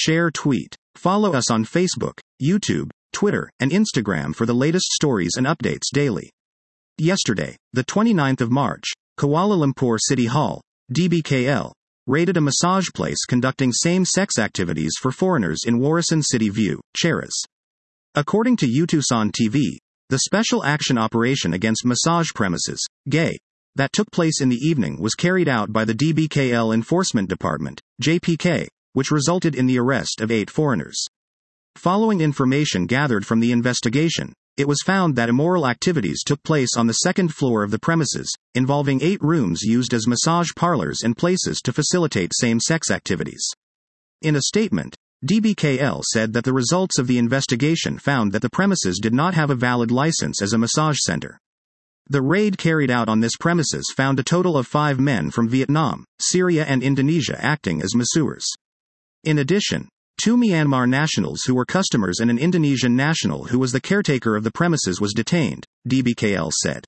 share, tweet. Follow us on Facebook, YouTube, Twitter, and Instagram for the latest stories and updates daily. Yesterday, the 29th of March, Kuala Lumpur City Hall, DBKL, raided a massage place conducting same-sex activities for foreigners in Warasan City View, Cheras. According to Utusan TV, the special action operation against massage premises, gay, that took place in the evening was carried out by the DBKL Enforcement Department, JPK, which resulted in the arrest of 8 foreigners. Following information gathered from the investigation, it was found that immoral activities took place on the second floor of the premises, involving 8 rooms used as massage parlors and places to facilitate same-sex activities. In a statement, DBKL said that the results of the investigation found that the premises did not have a valid license as a massage center. The raid carried out on this premises found a total of 5 men from Vietnam, Syria and Indonesia acting as masseurs. In addition, 2 Myanmar nationals who were customers and an Indonesian national who was the caretaker of the premises was detained, DBKL said.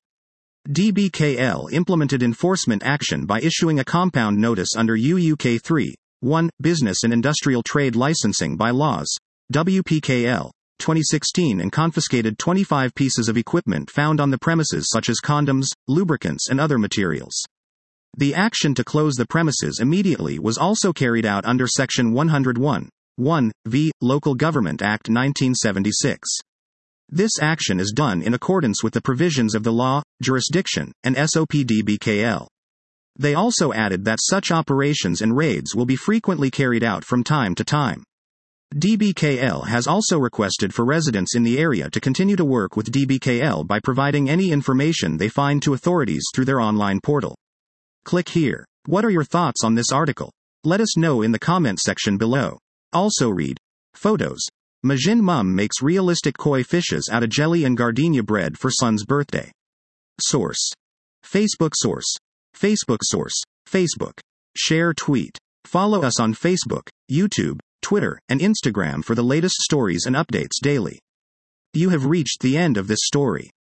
DBKL implemented enforcement action by issuing a compound notice under UUK 3.1, Business and Industrial Trade Licensing Bylaws, WPKL, 2016 and confiscated 25 pieces of equipment found on the premises such as condoms, lubricants and other materials. The action to close the premises immediately was also carried out under Section 101(1) v. Local Government Act 1976. This action is done in accordance with the provisions of the law, jurisdiction, and SOP DBKL. They also added that such operations and raids will be frequently carried out from time to time. DBKL has also requested for residents in the area to continue to work with DBKL by providing any information they find to authorities through their online portal. Click here. What are your thoughts on this article? Let us know in the comment section below. Also read. Photos. Majin mum makes realistic koi fishes out of jelly and gardenia bread for son's birthday. Source. Facebook source. Facebook source. Facebook. Share, tweet. Follow us on Facebook, YouTube, Twitter, and Instagram for the latest stories and updates daily. You have reached the end of this story.